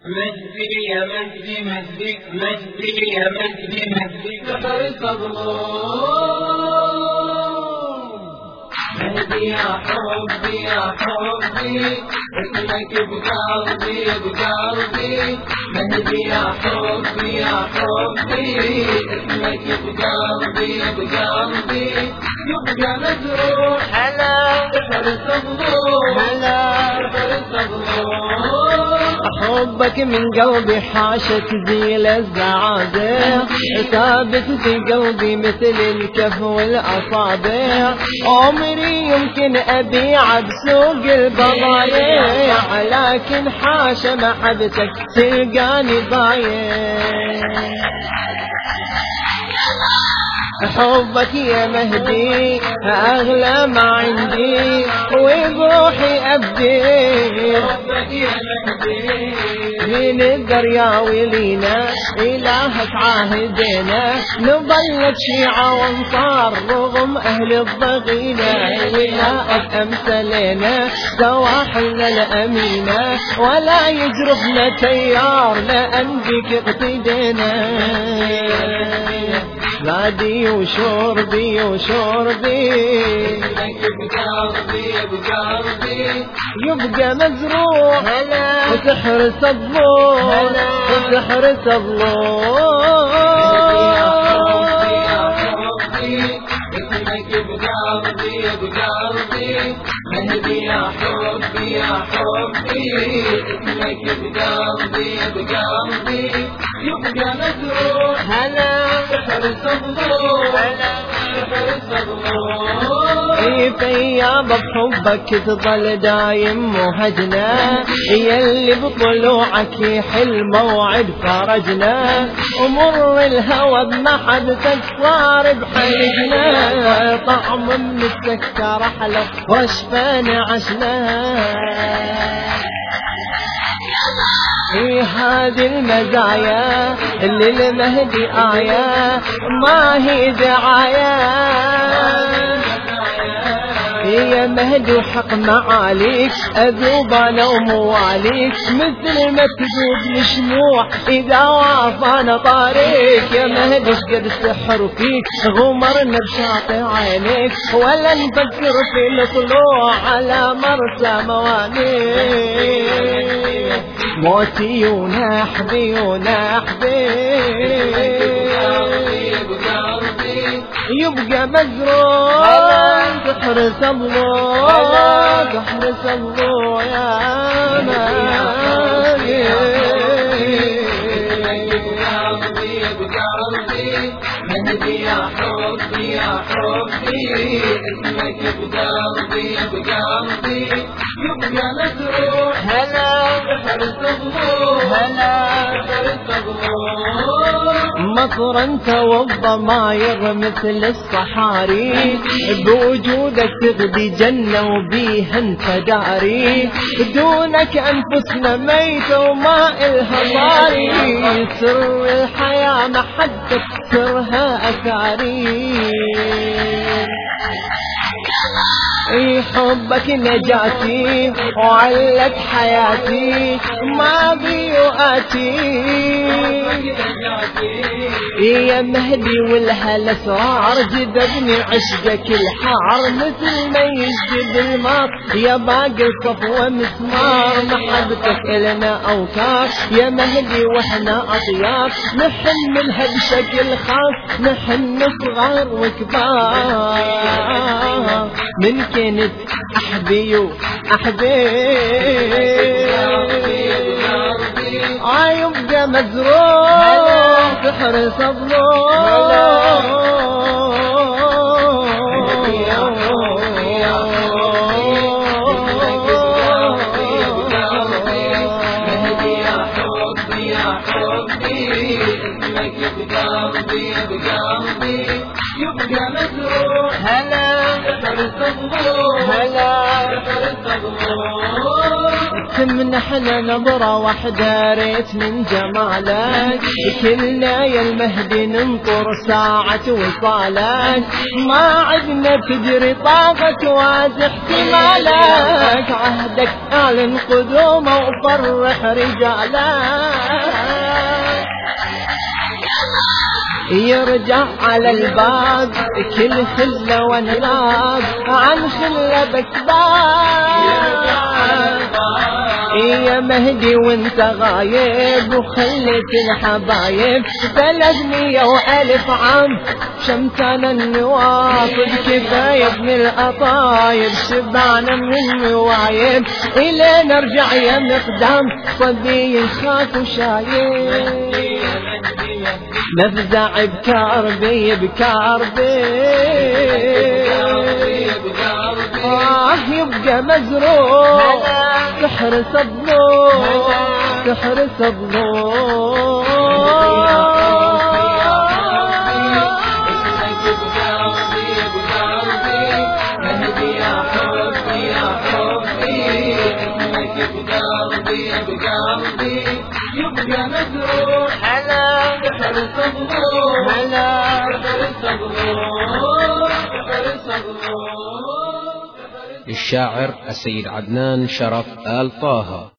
مجدي يا مجدي مجدي مجدي يا مجدي مجدي سحر الصبور. مهدي يا حبي يا حبي اسمك بقلبي بقلبي. مهدي يا حبي يا حبي اسمك بقلبي بقلبي. يبقى مجروح هلا سحر الصبور هلا سحر الصبور. حبك من قلبي حاشا تزيل الزعادة، ثابت في قلبي مثل الكف والأصابع. عمري يمكن أبيع بسوق البضايع، لكن حاشا محبتك تلقاني ضايع. حبك يا مهدي أغلى ما عندي وبروحي أبدي. حبك يا مهدي من الدرياوي لينا إلهك عاهدنا، نضلك شيعة وانصار رغم أهل الضغينة. ولاءك أمثلنا سواحلنا الأمينة، ولا يجرفنا تيار لأن بك اقتدينا. نادي وشربي وشربي يبقى مزروع وسحر الصبور وسحر الصبور. مهدي يا حبي يا حبي اسمك بقلبي بقلبي. يبقى مجروح هلا سحر الصبور هلا سحر الصبور. ثياب بحبك تظل دايم مهجنا، يلي بطلوعك يحل موعد فرجنا. ومر الهوى بمحبتك صار بحيجنا، طعم من السكر احلى واشفان عشنا. في هذه المزايا اللي المهدي آية ما هي دعاية. يا مهدي وحق معاليك أذوب أنا ومواليك، مثل ما تذوب الشموع إذا وافانا طاريك. يا مهدي اشقد السحر فيك غمرنا بشاطئ عينيك، ولا نفكر في الطلوع على مرسى موانيك. موتي ونحبي ونحبي يبقى مزروع سحر صبور سحر صبور يا ماجي. مهدي يا حبي يا حبي اسمك بقلبي بقلبي. يبقى مجروح هلا سحر الصبور هلا سحر الصبور. مطرا توضى مايغ مثل الصحاري، بوجودك تغدي جنة وبيها انت داري. دونك انفسنا ميتة وما إلها طاري، سر الحياة محبتك سرها أثاري. حبك نجاتي وعلت حياتي ما بي وآتي. يا مهدي ولها الأسرار جذبني عشقك الحار، مثل ما يجذب الماء يا باقي الصفوة مسمار. محبتك إلنا أوكار يا مهدي وإحنا أطيار، نحن منها بشكل خاص نحن صغار وكبار. من كنت أحبي وأحبي يبقى مزروع سحر صبور. مهدي يا حبي يا حبي اسمك بقلبي بقلبي. يبقى مجروح هلا تمنحنا نظرة واحدة ريت من جمالك، كلنا يا المهدي ننطر ساعة وصالك، ما عدنا تجري طاقة وازح احتمالك، عهدك اعلن قدومه وفرح رجالك، يرجع على الباب كل خلة ونلاب عن خلة بسباب، يا مهدي وانت غايب وخلت الحبايب 300 وألف عام شمتنا النواصب كفاية من الأطايب، شبعنا من الموايب إلى نرجع يا مقدام صبي يخاف وشايب، نفزع بكاربي بكاربي يبقى مزروع سحر صبنور سحر صبنور، يبقى مزروع هلا سحر صبنور هلا سحر صبنور. للشاعر السيد عدنان شرف آل طه.